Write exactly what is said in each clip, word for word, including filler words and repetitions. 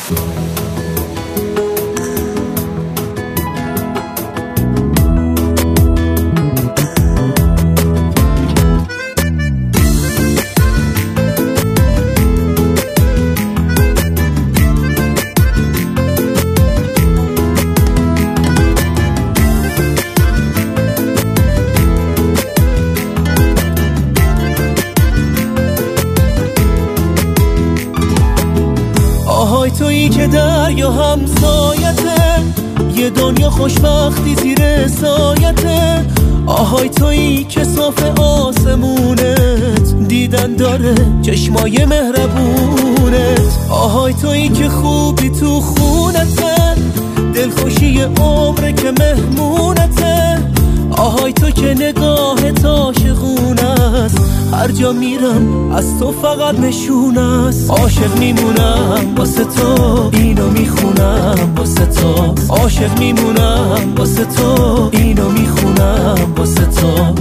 آهای تویی که دریا همسایته، یه دنیا خوشبختی زیر سایته. آهای تویی که صاف آسمونت دیدن داره چشمای مهربونت. آهای تویی که خوبی تو خونته، دلخوشی عمره که مهمونته. آهای تو که نگاهت عاشقونه است، هر جا میرم از تو فقط نشون است. عاشق میمونم واسه تو، اینو میخونم واسه تو. عاشق میمونم واسه تو، اینو میخونم واسه تو.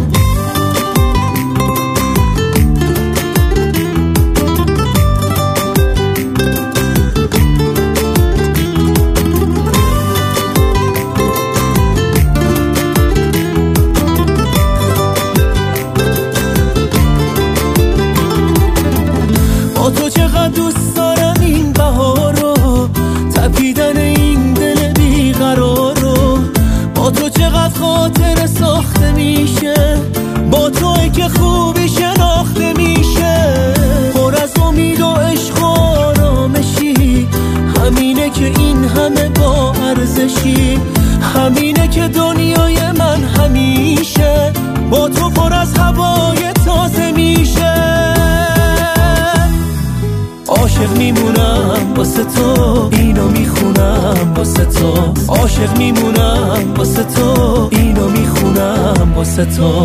با تو چقدر دوست دارم این بهار رو، تپیدن این دل بیقرار رو. با تو چقدر خاطر ساخته میشه، با توی که خوبی شناخته میشه. پر از امید و عشق و آرامشی، همینه که این همه با ارزشی. همینه که دنیای من همیشه با تو پر از هوای تازه میشه. عاشق میمونم واسه تو، اینو میخونم واسه تو. عاشق میمونم واسه تو، اینو میخونم واسه تو.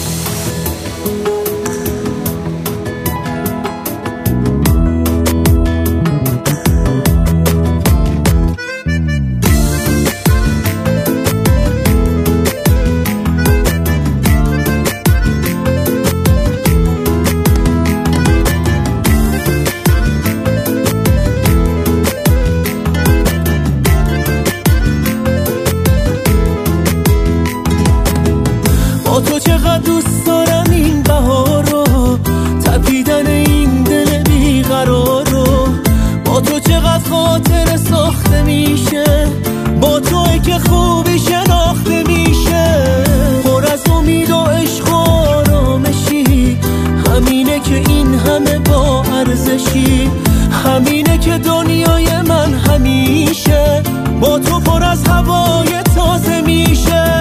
با تو چقدر دوست دارم این بهار رو، تپیدن این دل بیقرار رو. با تو چقدر خاطر ساخته میشه، با توی که خوبی شناخته میشه. پر از امید و عشق و آرامشی، همینه که این همه با ارزشی. همینه که دنیای من همیشه با تو پر از هوای تازه میشه.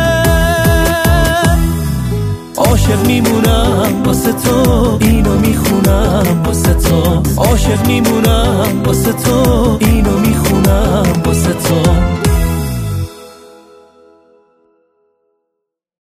عاشق میمونم واسه تو، اینو میخونم واسه تو. عاشق میمونم واسه تو.